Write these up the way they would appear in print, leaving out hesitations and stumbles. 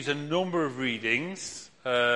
use a number of readings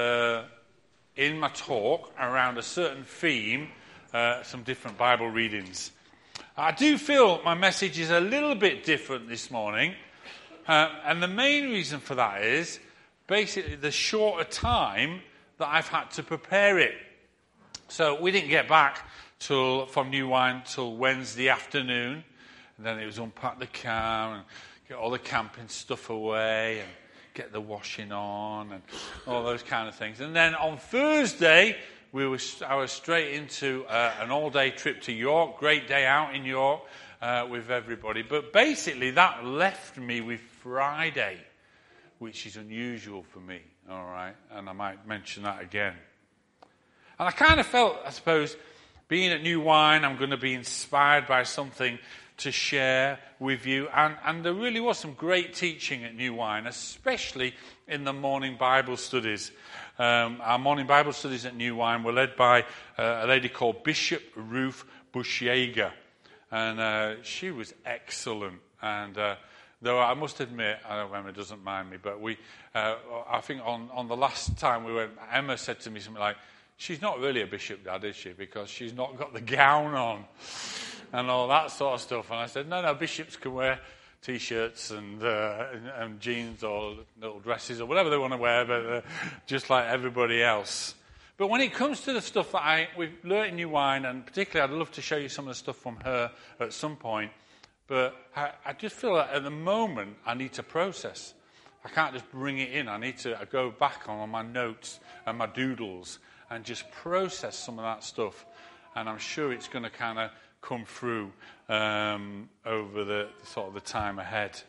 in my talk around a certain theme, some different Bible readings. I do feel my message is a little bit different this morning, and the main reason for that is basically the shorter time that I've had to prepare it. So we didn't get back from New Wine till Wednesday afternoon, and then it was unpack the car and get all the camping stuff away and get the washing on and all those kind of things. And then on Thursday, I was straight into an all-day trip to York, great day out in York with everybody. But basically that left me with Friday, which is unusual for me, all right? And I might mention that again. And I kind of felt, I suppose, being at New Wine, I'm going to be inspired by something to share with you. And there really was some great teaching at New Wine, especially in the morning Bible studies. Our morning Bible studies at New Wine were led by a lady called Bishop Ruth Bushyager. And she was excellent. And though I must admit, I don't know if Emma doesn't mind me, but I think on the last time we went, Emma said to me something like, "She's not really a bishop, Dad, is she? Because she's not got the gown on." And all that sort of stuff. And I said, no, bishops can wear T-shirts and jeans or little dresses or whatever they want to wear, but just like everybody else. But when it comes to the stuff that we've learnt in New Wine, and particularly I'd love to show you some of the stuff from her at some point, but I just feel that at the moment I need to process. I can't just bring it in. I need to go back on my notes and my doodles and just process some of that stuff. And I'm sure it's going to kind of come through over the sort of the time ahead.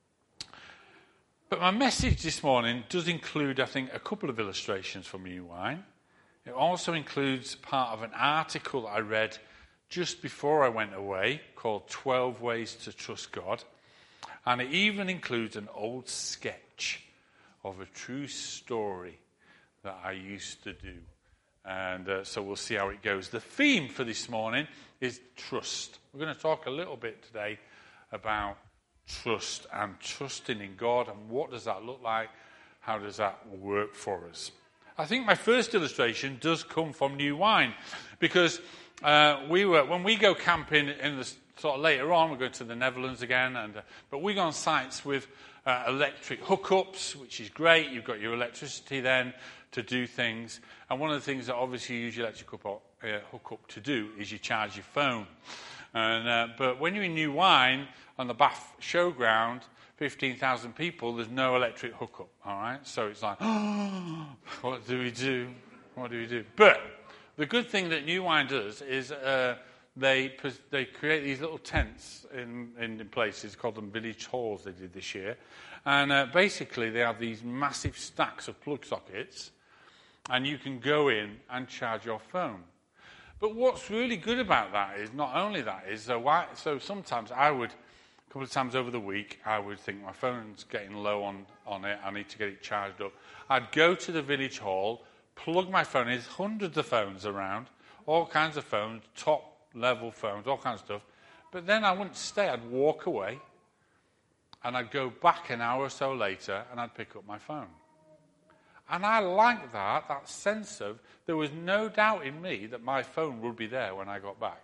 But my message this morning does include, I think, a couple of illustrations from New Wine. It also includes part of an article I read just before I went away called 12 Ways to Trust God. And it even includes an old sketch of a true story that I used to do. And so we'll see how it goes. The theme for this morning is trust. We're going to talk a little bit today about trust and trusting in God and what does that look like? How does that work for us? I think my first illustration does come from New Wine because when we go camping in the sort of later on, we're going to the Netherlands again, but we go on sites with electric hookups, which is great. You've got your electricity then to do things. And one of the things that obviously you use your electric hookup to do is you charge your phone. But when you're in New Wine on the Bath Showground, 15,000 people, there's no electric hookup, all right? So it's like, what do we do? What do we do? But the good thing that New Wine does is they create these little tents in places, called them village halls they did this year. And basically they have these massive stacks of plug sockets, and you can go in and charge your phone. But what's really good about that is not only that, so sometimes a couple of times over the week, I would think my phone's getting low on it, I need to get it charged up. I'd go to the village hall, plug my phone in, there's hundreds of phones around, all kinds of phones, top level phones, all kinds of stuff. But then I wouldn't stay, I'd walk away, and I'd go back an hour or so later, and I'd pick up my phone. And I like that sense of, there was no doubt in me that my phone would be there when I got back.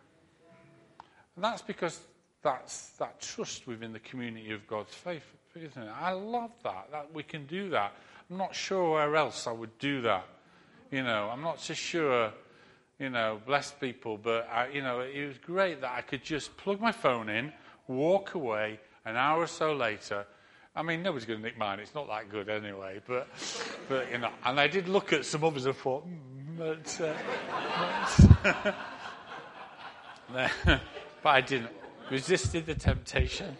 And that's because that's that trust within the community of God's faith, isn't it? I love that we can do that. I'm not sure where else I would do that. I'm not so sure, bless people, but, it was great that I could just plug my phone in, walk away, an hour or so later. I mean, nobody's going to nick mine. It's not that good anyway. But and I did look at some others and thought, but I didn't. Resisted the temptation.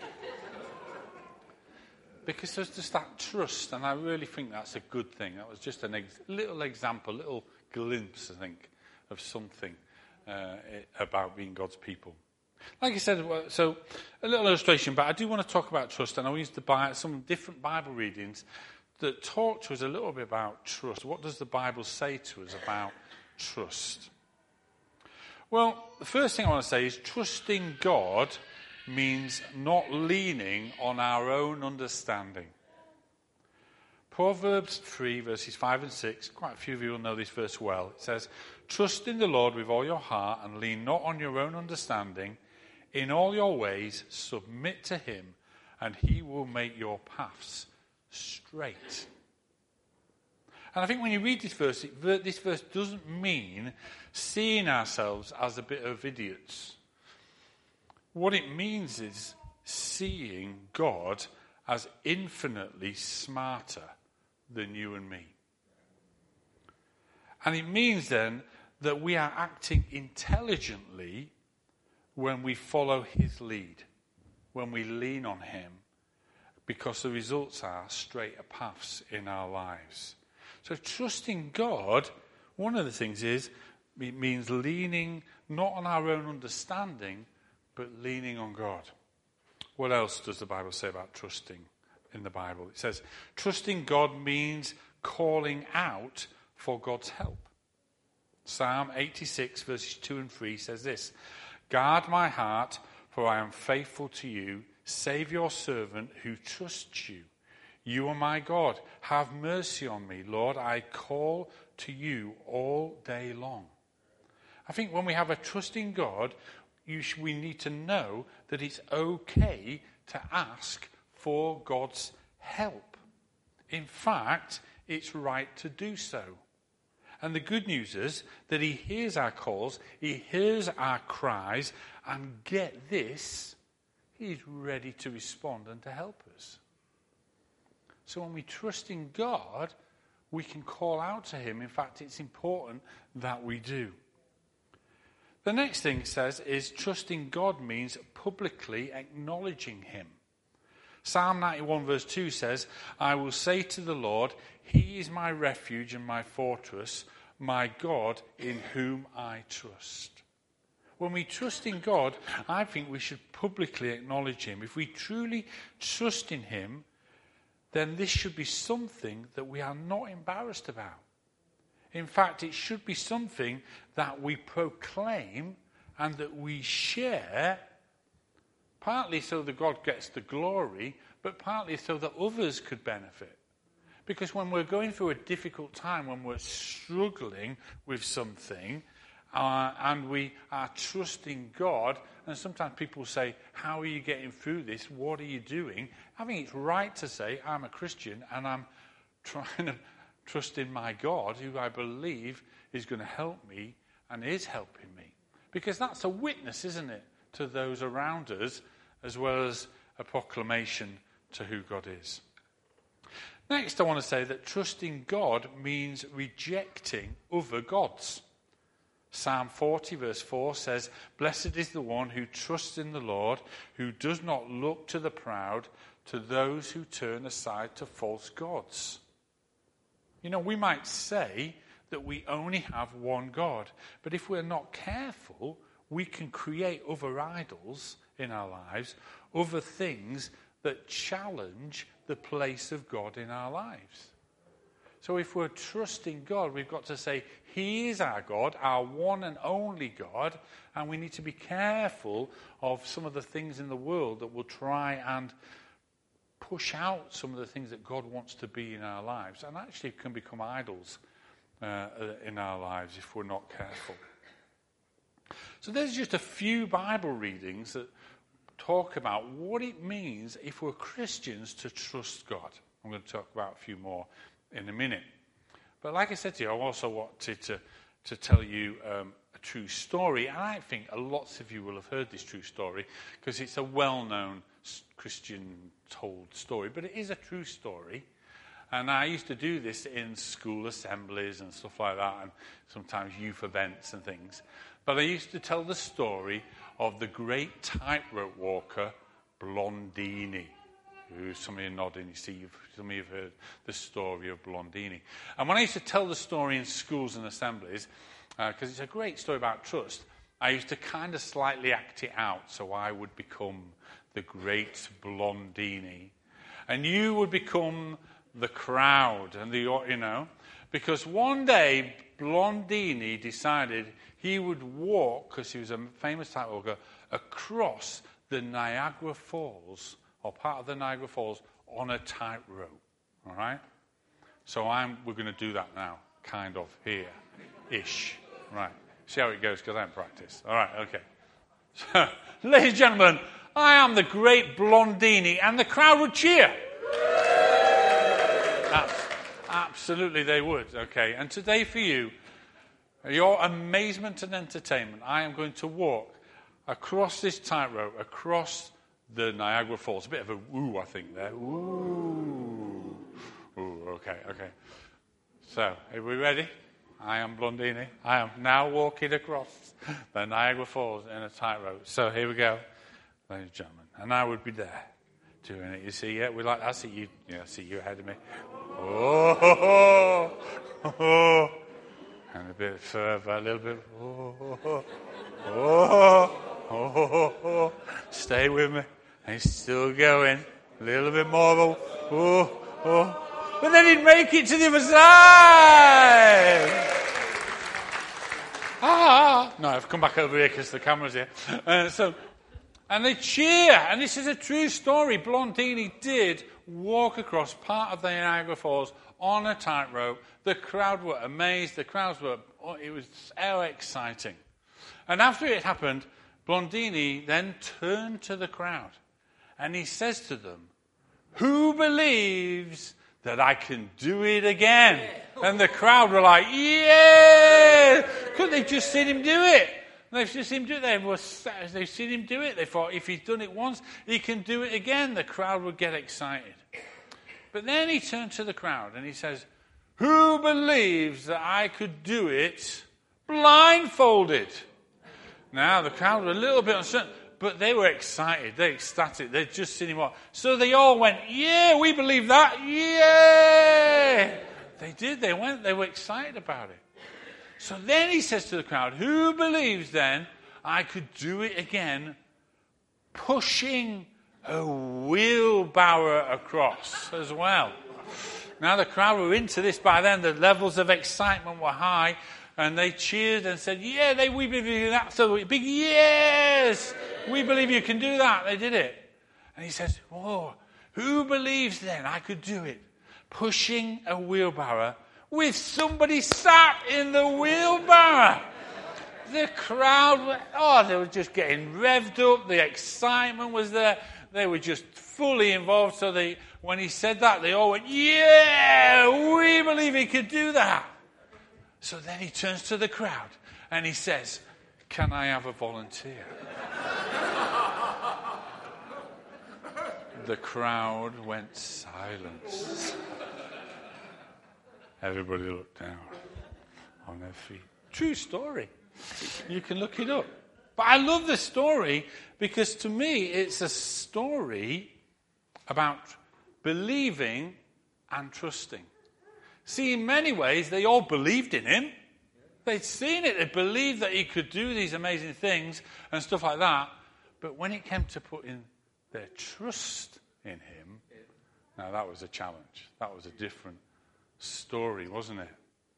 Because there's just that trust, and I really think that's a good thing. That was just a little example, little glimpse, I think, of something about being God's people. Like I said, so a little illustration, but I do want to talk about trust, and I used to buy some different Bible readings that talk to us a little bit about trust. What does the Bible say to us about trust? Well, the first thing I want to say is trusting God means not leaning on our own understanding, Proverbs 3, verses 5 and 6, quite a few of you will know this verse well. It says, "Trust in the Lord with all your heart and lean not on your own understanding. In all your ways submit to him, and he will make your paths straight." And I think when you read this verse doesn't mean seeing ourselves as a bit of idiots. What it means is seeing God as infinitely smarter than you and me. And it means then that we are acting intelligently when we follow his lead, when we lean on him, because the results are straighter paths in our lives. So trusting God, one of the things is, it means leaning not on our own understanding, but leaning on God. What else does the Bible say about trusting in the Bible? It says, trusting God means calling out for God's help. Psalm 86, verses 2 and 3 says this, "Guard my heart, for I am faithful to you. Save your servant who trusts you. You are my God. Have mercy on me, Lord. I call to you all day long." I think when we have a trust in God, we need to know that it's okay to ask for God's help. In fact, it's right to do so. And the good news is that he hears our calls, he hears our cries, and get this, he's ready to respond and to help us. So when we trust in God, we can call out to him. In fact, it's important that we do. The next thing it says is trusting God means publicly acknowledging him. Psalm 91 verse 2 says, "I will say to the Lord, he is my refuge and my fortress, my God in whom I trust." When we trust in God, I think we should publicly acknowledge him. If we truly trust in him, then this should be something that we are not embarrassed about. In fact, it should be something that we proclaim and that we share, partly so that God gets the glory, but partly so that others could benefit. Because when we're going through a difficult time, when we're struggling with something, and we are trusting God, and sometimes people say, "How are you getting through this? What are you doing?" I think it's right to say, "I'm a Christian and I'm trying to trust in my God, who I believe is going to help me and is helping me." Because that's a witness, isn't it, to those around us, as well as a proclamation to who God is. Next, I want to say that trusting God means rejecting other gods. Psalm 40 verse 4 says, "Blessed is the one who trusts in the Lord, who does not look to the proud, to those who turn aside to false gods." You know, we might say that we only have one God, but if we're not careful, we can create other idols in our lives, other things that challenge the place of God in our lives. So if we're trusting God, we've got to say, he is our God, our one and only God, and we need to be careful of some of the things in the world that will try and push out some of the things that God wants to be in our lives, and actually can become idols in our lives if we're not careful. So there's just a few Bible readings that talk about what it means if we're Christians to trust God. I'm going to talk about a few more in a minute. But like I said to you, I also wanted to tell you a true story, and I think lots of you will have heard this true story because it's a well-known Christian told story, but it is a true story. And I used to do this in school assemblies and stuff like that, and sometimes youth events and things. But I used to tell the story of the great tightrope walker, Blondini. Some of you are nodding, you see, some of you have heard the story of Blondini. And when I used to tell the story in schools and assemblies, because it's a great story about trust, I used to kind of slightly act it out, so I would become the great Blondini. And you would become the crowd, and because one day Blondini decided he would walk, because he was a famous tight walker, across the Niagara Falls, or part of the Niagara Falls, on a tightrope. All right? So we're going to do that now, kind of, here-ish. Right. See how it goes, because I haven't practiced. All right, okay. So, ladies and gentlemen, I am the great Blondini, and the crowd would cheer. Absolutely they would, okay. And today for you, your amazement and entertainment, I am going to walk across this tightrope, across the Niagara Falls. A bit of a woo, I think, there. Ooh. Ooh, okay. So, are we ready? I am Blondini. I am now walking across the Niagara Falls in a tightrope. So, here we go, ladies and gentlemen. And I would be there doing it. You see, yeah, I see you. Yeah, I see you ahead of me. Oh, and a bit further, a little bit. Oh. Stay with me. And he's still going. A little bit more. Oh. But then he'd make it to the other side. No, I've come back over here because the camera's here. And they cheer. And this is a true story. Blondini did walk across part of the Niagara Falls on a tightrope. The crowd were amazed. It was so exciting. And after it happened, Blondini then turned to the crowd. And he says to them, "Who believes that I can do it again?" And the crowd were like, "Yeah!" Couldn't they just seen him do it? They've just seen him do it. They've seen him do it. They thought if he's done it once, he can do it again. The crowd would get excited. But then he turned to the crowd and he says, "Who believes that I could do it blindfolded?" Now, the crowd were a little bit uncertain, but they were excited. They were ecstatic. They'd just seen him walk. So they all went, "Yeah, we believe that. Yeah!" They did. They were excited about it. So then he says to the crowd, "Who believes then I could do it again pushing a wheelbarrow across as well?" Now the crowd were into this by then. The levels of excitement were high. And they cheered and said, "Yeah, we believe in that." So big yes, we believe you can do that. They did it. And he says, "Oh, who believes then I could do it pushing a wheelbarrow with somebody sat in the wheelbarrow?" The crowd, they were just getting revved up. The excitement was there. They were just fully involved. So when he said that, they all went, "Yeah, we believe he could do that." So then he turns to the crowd and he says, "Can I have a volunteer?" The crowd went silent. Everybody looked down on their feet. True story. You can look it up. But I love the story because to me it's a story about believing and trusting. See, in many ways, they all believed in him. They'd seen it. They believed that he could do these amazing things and stuff like that. But when it came to putting their trust in him, now that was a challenge. That was a different story, wasn't it?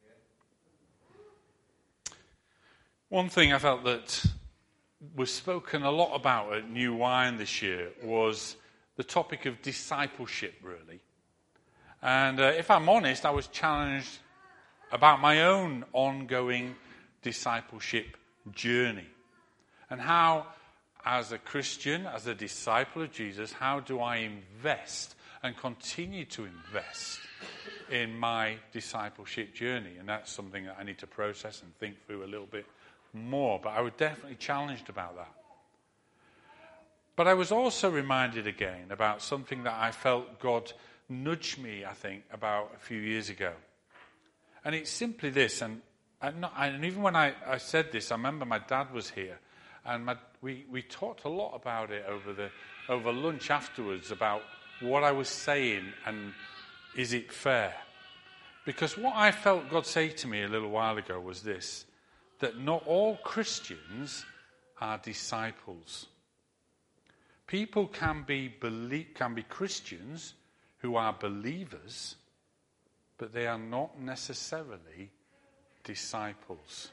One thing I felt that was spoken a lot about at New Wine this year was the topic of discipleship, really. And if I'm honest, I was challenged about my own ongoing discipleship journey. And how, as a Christian, as a disciple of Jesus, how do I invest and continue to invest in my discipleship journey? And that's something that I need to process and think through a little bit more. But I was definitely challenged about that. But I was also reminded again about something that I felt God nudged me, I think, about a few years ago. And it's simply this, and even when I said this, I remember my dad was here, and we talked a lot about it over lunch afterwards, about what I was saying and is it fair? Because what I felt God say to me a little while ago was this, that not all Christians are disciples. People can be Christians who are believers, but they are not necessarily disciples.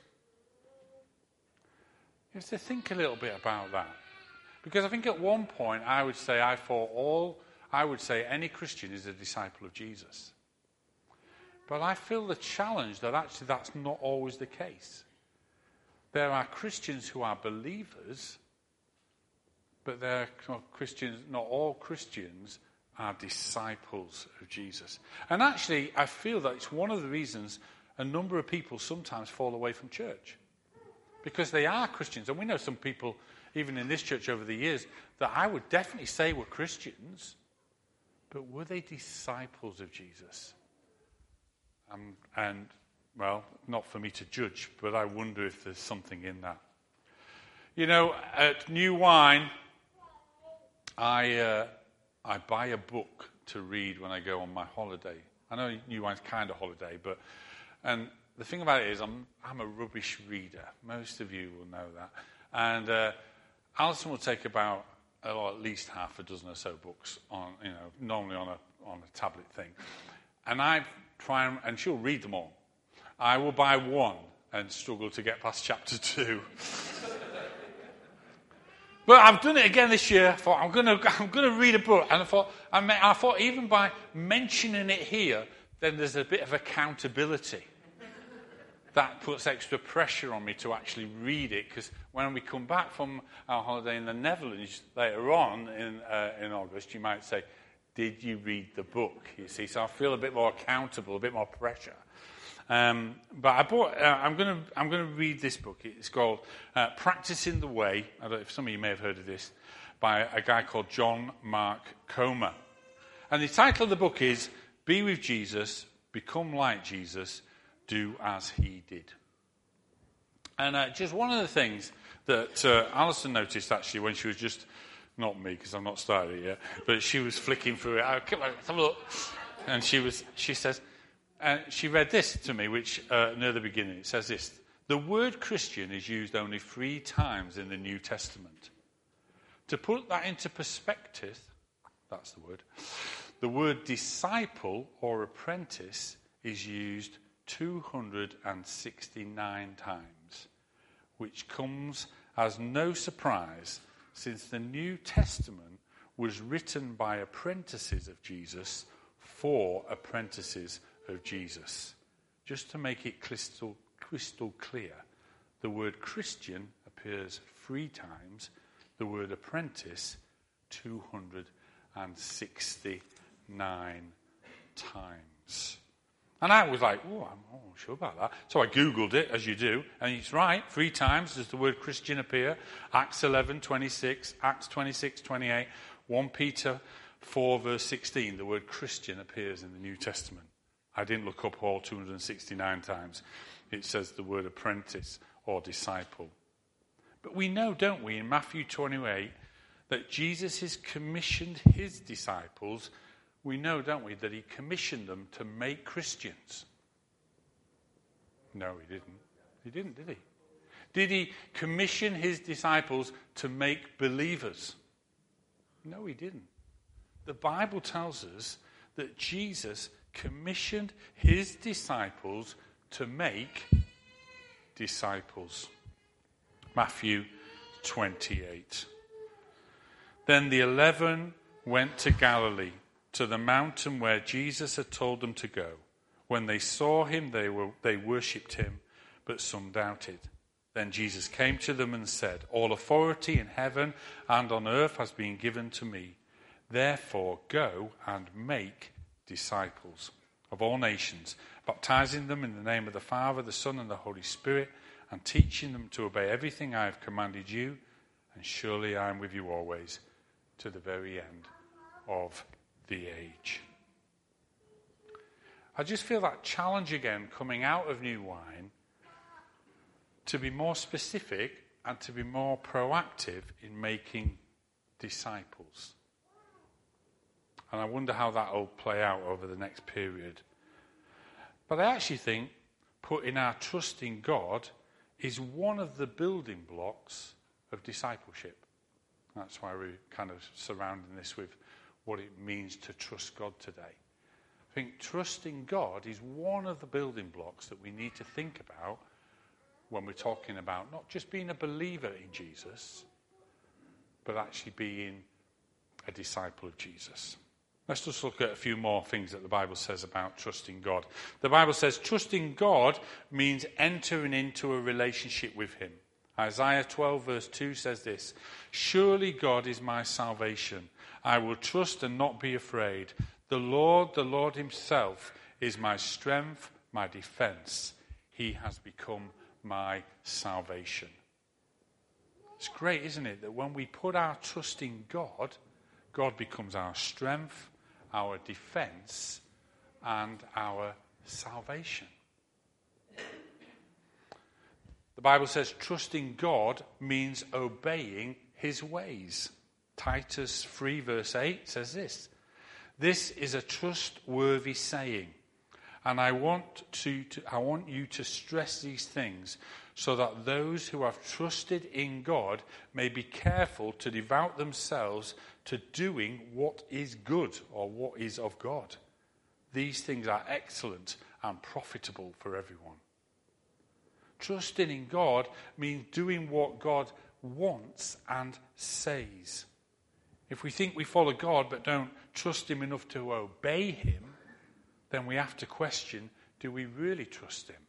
You have to think a little bit about that. Because I think at one point I would say any Christian is a disciple of Jesus. But I feel the challenge that actually that's not always the case. There are Christians who are believers, but there are Christians, not all Christians are disciples of Jesus. And actually, I feel that it's one of the reasons a number of people sometimes fall away from church. Because they are Christians. And we know some people, even in this church over the years, that I would definitely say were Christians, but were they disciples of Jesus? And, well, not for me to judge, but I wonder if there's something in that. You know, at New Wine, I buy a book to read when I go on my holiday. I know New Wine's kind of holiday, and the thing about it is I'm a rubbish reader. Most of you will know that. And Alison will take about at least half a dozen or so books on, normally on a tablet thing. And I try and she'll read them all. I will buy one and struggle to get past chapter 2. But I've done it again this year. I thought I'm going to read a book, and I thought even by mentioning it here, then there's a bit of accountability. That puts extra pressure on me to actually read it, because when we come back from our holiday in the Netherlands later on in August, you might say, "Did you read the book?" You see, so I feel a bit more accountable, a bit more pressure. But I'm going to read this book. It's called Practicing the Way. I don't know if some of you may have heard of this, by a guy called John Mark Comer. And the title of the book is Be with Jesus, Become Like Jesus, Do as He Did. And just one of the things that Alison noticed actually when she was just, not me because I've not started it yet, but she was flicking through it. Let's have a look. And she says, she read this to me, which near the beginning, it says this: the word Christian is used only 3 times in the New Testament. To put that into perspective, that's the word disciple or apprentice is used 269 times, which comes as no surprise since the New Testament was written by apprentices of Jesus for apprentices of Jesus. Just to make it crystal clear, the word Christian appears 3 times, the word apprentice 269 times. And I was like, I'm not sure about that. So I Googled it, as you do, and it's right. 3 times does the word Christian appear. Acts 11:26, Acts 26:28, 1 Peter 4, verse 16, the word Christian appears in the New Testament. I didn't look up all 269 times. It says the word apprentice or disciple. But we know, don't we, in Matthew 28, that Jesus has commissioned his disciples. We know, don't we, that he commissioned them to make Christians. No, he didn't. He didn't, did he? Did he commission his disciples to make believers? No, he didn't. The Bible tells us that Jesus commissioned his disciples to make disciples. Matthew 28. Then the 11 went to Galilee, to the mountain where Jesus had told them to go. When they saw him, they worshipped him, but some doubted. Then Jesus came to them and said, "All authority in heaven and on earth has been given to me. Therefore go and make disciples of all nations, baptizing them in the name of the Father, the Son, and the Holy Spirit, and teaching them to obey everything I have commanded you. And surely I am with you always, to the very end of the age." I just feel that challenge again coming out of New Wine to be more specific and to be more proactive in making disciples. And I wonder how that will play out over the next period. But I actually think putting our trust in God is one of the building blocks of discipleship. That's why we're kind of surrounding this with what it means to trust God today. I think trusting God is one of the building blocks that we need to think about when we're talking about not just being a believer in Jesus, but actually being a disciple of Jesus. Let's just look at a few more things that the Bible says about trusting God. The Bible says trusting God means entering into a relationship with him. Isaiah 12 verse 2 says this, "Surely God is my salvation. I will trust and not be afraid. The Lord himself is my strength, my defense. He has become my salvation." It's great, isn't it, that when we put our trust in God, God becomes our strength, our defense, and our salvation. The Bible says trusting God means obeying his ways. Titus 3 verse 8 says this, "This is a trustworthy saying, and I want you to stress these things so that those who have trusted in God may be careful to devote themselves to doing what is good," or what is of God. "These things are excellent and profitable for everyone." Trusting in God means doing what God wants and says. If we think we follow God but don't trust him enough to obey him, then we have to question, do we really trust him?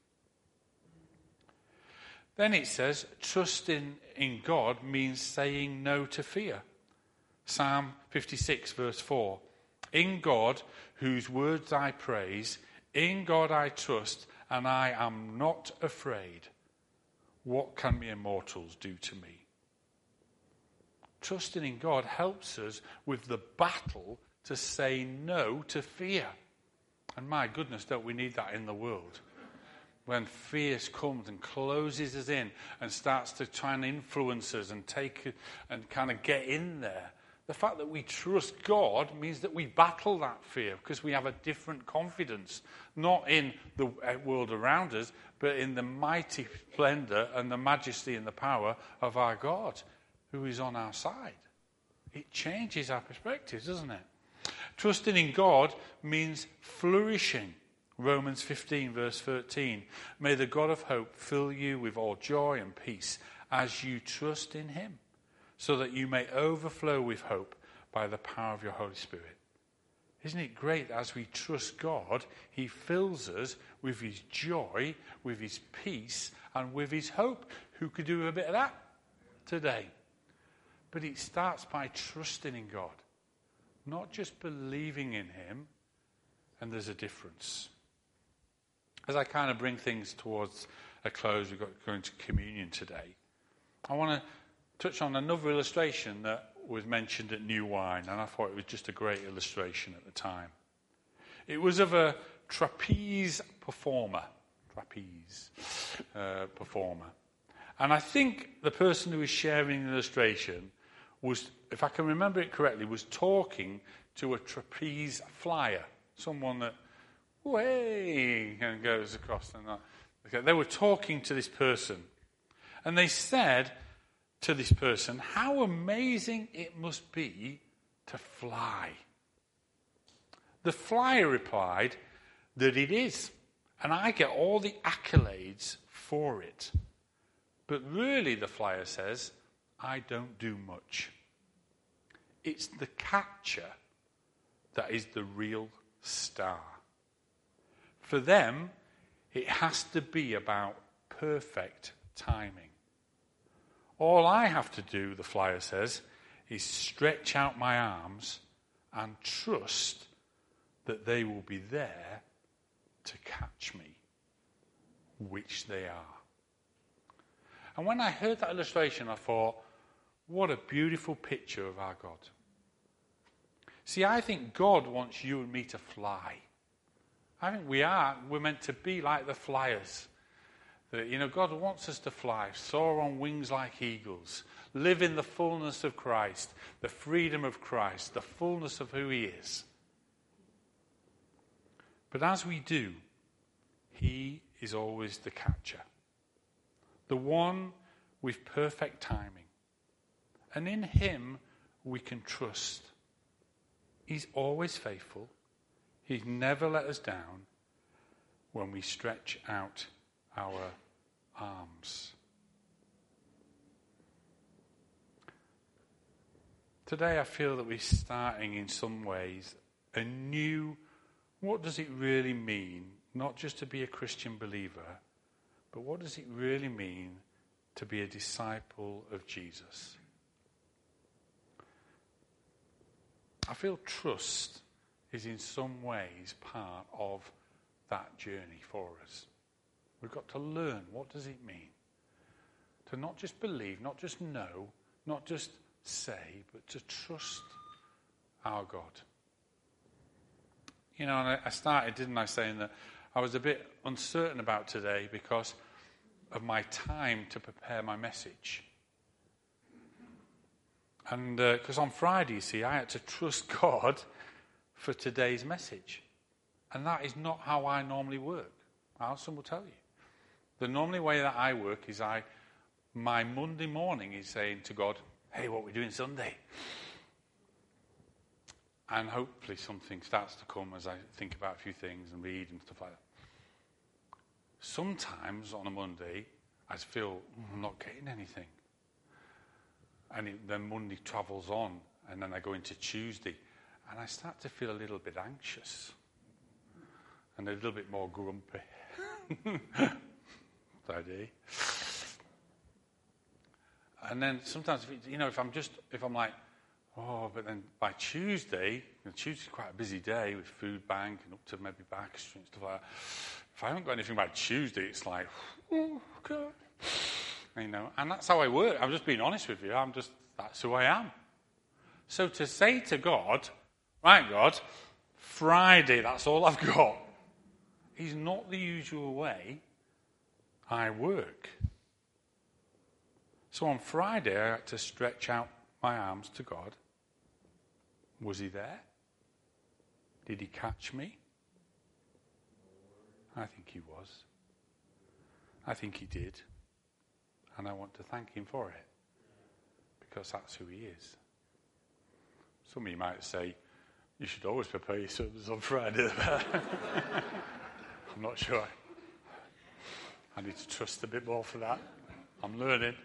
Then it says, trusting in God means saying no to fear. Psalm 56 verse 4, "In God, whose words I praise, in God I trust, and I am not afraid. What can mere mortals do to me?" Trusting in God helps us with the battle to say no to fear. And my goodness, don't we need that in the world? When fear comes and closes us in and starts to try and influence us and take and kind of get in there. The fact that we trust God means that we battle that fear because we have a different confidence, not in the world around us, but in the mighty splendor and the majesty and the power of our God, who is on our side. It changes our perspectives, doesn't it? Trusting in God means flourishing. Romans 15 verse 13, "May the God of hope fill you with all joy and peace as you trust in him, so that you may overflow with hope by the power of your Holy Spirit." Isn't it great that as we trust God, he fills us with his joy, with his peace, and with his hope? Who could do a bit of that today? But it starts by trusting in God, not just believing in him, and there's a difference. As I kind of bring things towards a close, we've got going to communion today. I want to touch on another illustration that was mentioned at New Wine, and I thought it was just a great illustration at the time. It was of a trapeze performer. And I think the person who was sharing the illustration was, if I can remember it correctly, was talking to a trapeze flyer, someone that way and goes across and that. Okay, they were talking to this person, and they said to this person, "How amazing it must be to fly." The flyer replied that it is, and I get all the accolades for it. But really, the flyer says, I don't do much. It's the catcher that is the real star. For them, it has to be about perfect timing. All I have to do, the flyer says, is stretch out my arms and trust that they will be there to catch me, which they are. And when I heard that illustration, I thought, what a beautiful picture of our God. See, I think God wants you and me to fly. I think we're meant to be like the flyers. God wants us to fly, soar on wings like eagles, live in the fullness of Christ, the freedom of Christ, the fullness of who he is. But as we do, he is always the catcher, the one with perfect timing. And in him we can trust. He's always faithful. He's never let us down when we stretch out our arms. Today I feel that we're starting in some ways a new, what does it really mean, not just to be a Christian believer, but what does it really mean to be a disciple of Jesus? I feel trust is in some ways part of that journey for us. We've got to learn, what does it mean? To not just believe, not just know, not just say, but to trust our God. You know, and I started, didn't I, saying that I was a bit uncertain about today because of my time to prepare my message. And because on Friday, you see, I had to trust God for today's message. And that is not how I normally work. Alison will tell you. The normally way that I work is my Monday morning is saying to God, hey, what are we doing Sunday? And hopefully something starts to come as I think about a few things and read and stuff like that. Sometimes on a Monday, I feel, I'm not getting anything. And then Monday travels on, and then I go into Tuesday, and I start to feel a little bit anxious and a little bit more grumpy. Friday. And then sometimes, if I'm like, oh, but then by Tuesday, Tuesday's quite a busy day with food bank and up to maybe Baker Street and stuff like that. If I haven't got anything by Tuesday, it's like, oh, okay. And that's how I work. I'm just being honest with you. That's who I am. So to say to God, right, God, Friday, that's all I've got, is not the usual way I work. So on Friday, I had to stretch out my arms to God. Was he there? Did he catch me? I think he was. I think he did. And I want to thank him for it. Because that's who he is. Some of you might say, you should always prepare your sermons on Friday. I'm not sure. I need to trust a bit more for that. I'm learning.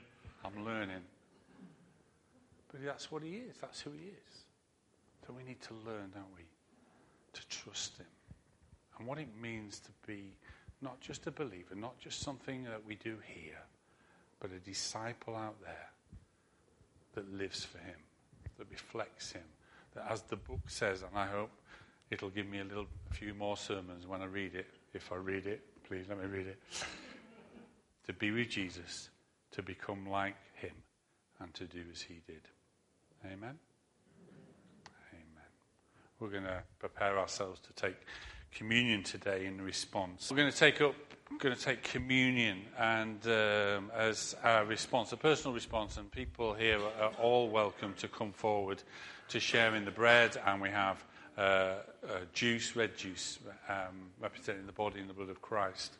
But that's what he is. That's who he is. So we need to learn, don't we? To trust him. And what it means to be not just a believer, not just something that we do here, but a disciple out there that lives for him, that reflects him, that as the book says, and I hope it'll give me a few more sermons when I read it. If I read it, please let me read it. To be with Jesus, to become like him, and to do as he did. Amen? Amen. We're going to prepare ourselves to take communion today in response. We're going to take communion and as a response, a personal response, and people here are all welcome to come forward to share in the bread, and we have juice, red juice, representing the body and the blood of Christ.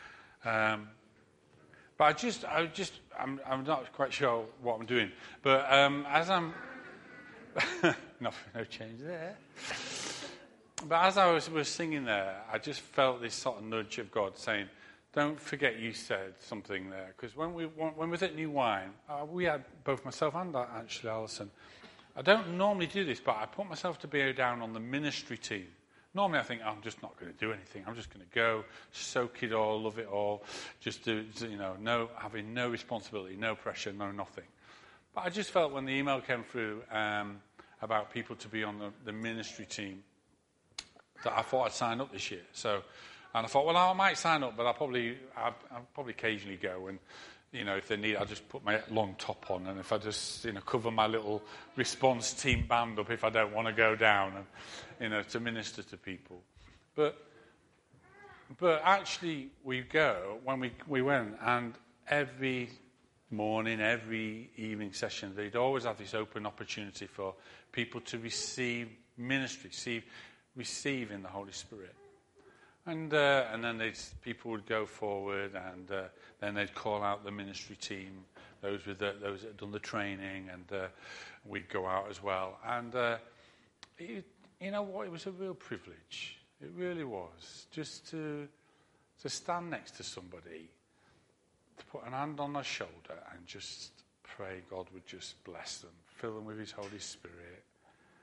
But I'm not quite sure what I'm doing. But as I'm, no change there. But as I was singing there, I just felt this sort of nudge of God saying, "Don't forget you said something there." Because when we was at New Wine, we had both myself and actually Alison. I don't normally do this, but I put myself to be down on the ministry team. Normally I think, I'm just not going to do anything. I'm just going to go, soak it all, love it all, just do, having no responsibility, no pressure, no nothing. But I just felt when the email came through about people to be on the ministry team, that I thought I'd sign up this year. And I thought, well, I might sign up, but I'll probably occasionally go. And, if they need, I'll just put my long top on. And if I just, cover my little response team band up if I don't want to go down and, to minister to people. But actually we go, when we went, and every morning, every evening session, they'd always have this open opportunity for people to receive ministry, receive in the Holy Spirit. And then people would go forward, and then they'd call out the ministry team, those that had done the training, and we'd go out as well. And it was a real privilege. It really was, just to stand next to somebody, to put an hand on their shoulder, and just pray God would just bless them, fill them with His Holy Spirit,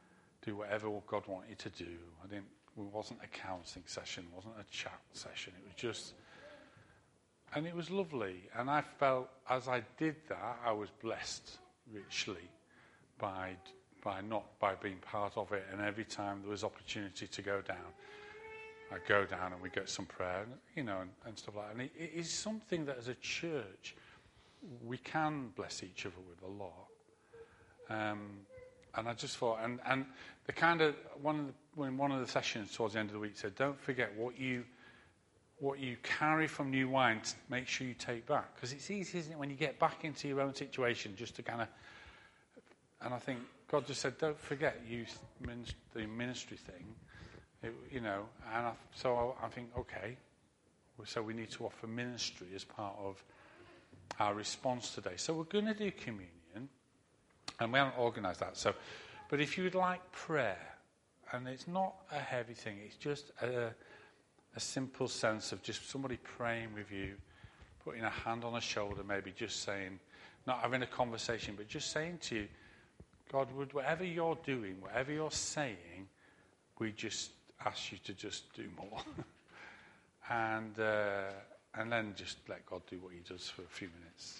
do whatever God wanted you to do. It wasn't a counselling session, it wasn't a chat session. It was just, and it was lovely. And I felt as I did that, I was blessed richly by being part of it. And every time there was opportunity to go down, I'd go down and we get some prayer, and stuff like that. And it is something that as a church we can bless each other with a lot. And I just thought, and the kind of when one of the sessions towards the end of the week said, don't forget what you carry from new wine, make sure you take back, because it's easy, isn't it, when you get back into your own situation, just to kind of. And I think God just said, don't forget the ministry thing. So I think, okay, so we need to offer ministry as part of our response today. So we're going to do communion, and we haven't organised that. So, but if you would like prayer, and it's not a heavy thing, it's just a simple sense of just somebody praying with you, putting a hand on a shoulder, maybe just saying, not having a conversation, but just saying to you, God, would whatever you're doing, whatever you're saying, we just ask you to just do more. and then just let God do what he does for a few minutes.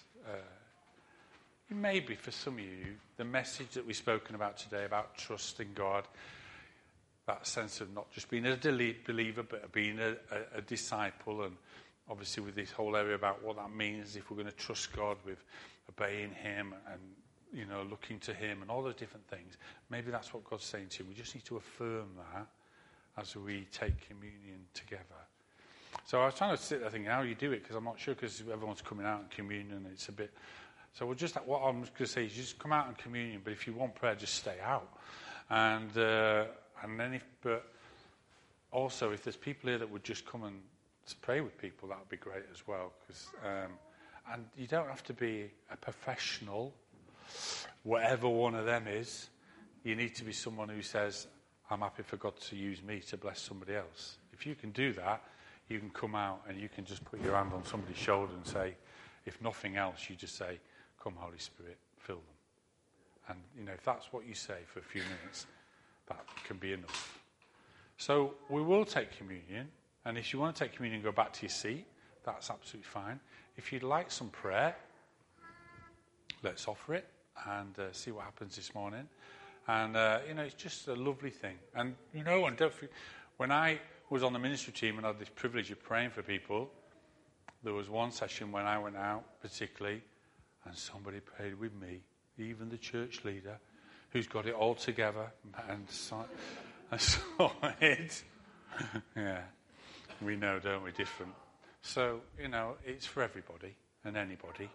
Maybe for some of you, the message that we've spoken about today about trusting God, that sense of not just being a believer, but being a disciple, and obviously with this whole area about what that means if we're going to trust God with obeying him and looking to him and all those different things. Maybe that's what God's saying to you. We just need to affirm that as we take communion together. So I was trying to sit there thinking, how do you do it? Because I'm not sure, because everyone's coming out in communion. It's a bit. So what I'm going to say is, just come out in communion. But if you want prayer, just stay out. And then but also if there's people here that would just come and pray with people, that would be great as well. And you don't have to be a professional, whatever one of them is. You need to be someone who says, I'm happy for God to use me to bless somebody else. If you can do that, you can come out and you can just put your hand on somebody's shoulder and say, if nothing else, you just say, come Holy Spirit, fill them. And, if that's what you say for a few minutes, that can be enough. So we will take communion. And if you want to take communion, go back to your seat. That's absolutely fine. If you'd like some prayer, let's offer it and see what happens this morning. And, it's just a lovely thing. And, and don't forget, when I was on the ministry team and I had this privilege of praying for people, there was one session when I went out particularly, and somebody prayed with me, even the church leader, who's got it all together and saw it. Yeah, we know, don't we, different. So, it's for everybody and anybody.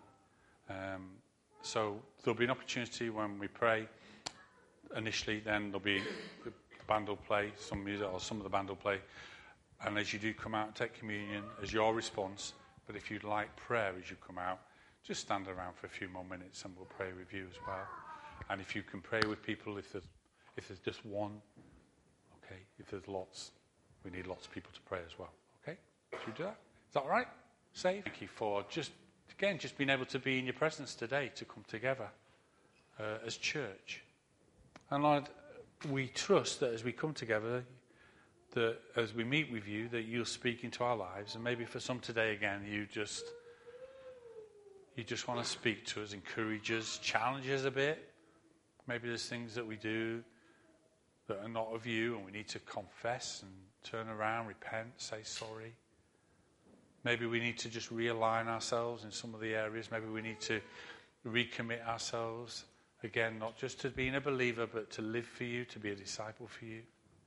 So there'll be an opportunity when we pray initially, then there'll be the band will play some music, or some of the band will play, and as you do come out and take communion as your response. But if you'd like prayer as you come out, just stand around for a few more minutes and we'll pray with you as well. And if you can pray with people, if there's just one, okay. If there's lots, we need lots of people to pray as well. Okay, should we do that? Is that all right? Safe. Thank you for just being able to be in your presence today, to come together as church. And Lord, we trust that as we come together, that as we meet with you, that you'll speak into our lives. And maybe for some today again, you just want to speak to us, encourage us, challenge us a bit. Maybe there's things that we do that are not of you, and we need to confess and turn around, repent, say sorry. Maybe we need to just realign ourselves in some of the areas. Maybe we need to recommit ourselves. Again, not just to being a believer, but to live for you, to be a disciple for you.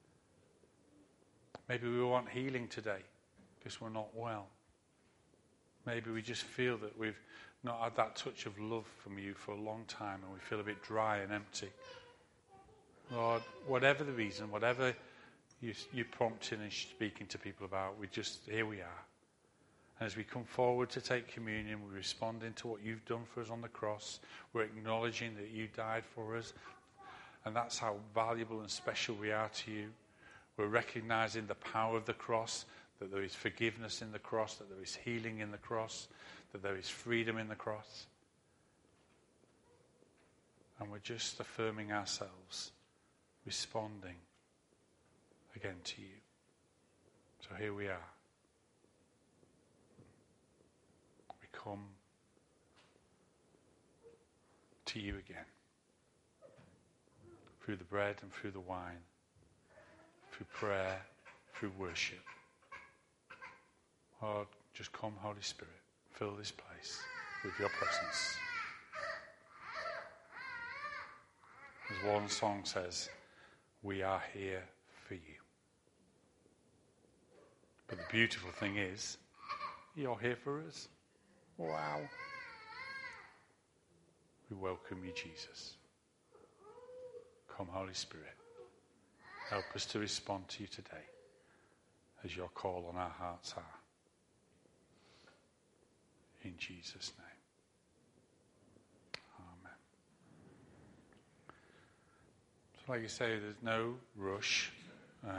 Maybe we want healing today because we're not well. Maybe we just feel that we've not had that touch of love from you for a long time and we feel a bit dry and empty. Lord, whatever the reason, whatever you're prompting and speaking to people about, here we are. And as we come forward to take communion, we're responding to what you've done for us on the cross. We're acknowledging that you died for us. And that's how valuable and special we are to you. We're recognizing the power of the cross, that there is forgiveness in the cross, that there is healing in the cross, that there is freedom in the cross. And we're just affirming ourselves responding again to you. So here we are. We come to you again. Through the bread and through the wine. Through prayer, through worship. Lord, just come, Holy Spirit. Fill this place with your presence. As one song says, we are here for you. But the beautiful thing is, you're here for us. Wow. We welcome you, Jesus. Come, Holy Spirit. Help us to respond to you today as your call on our hearts are. In Jesus' name. Amen. So like you say, there's no rush.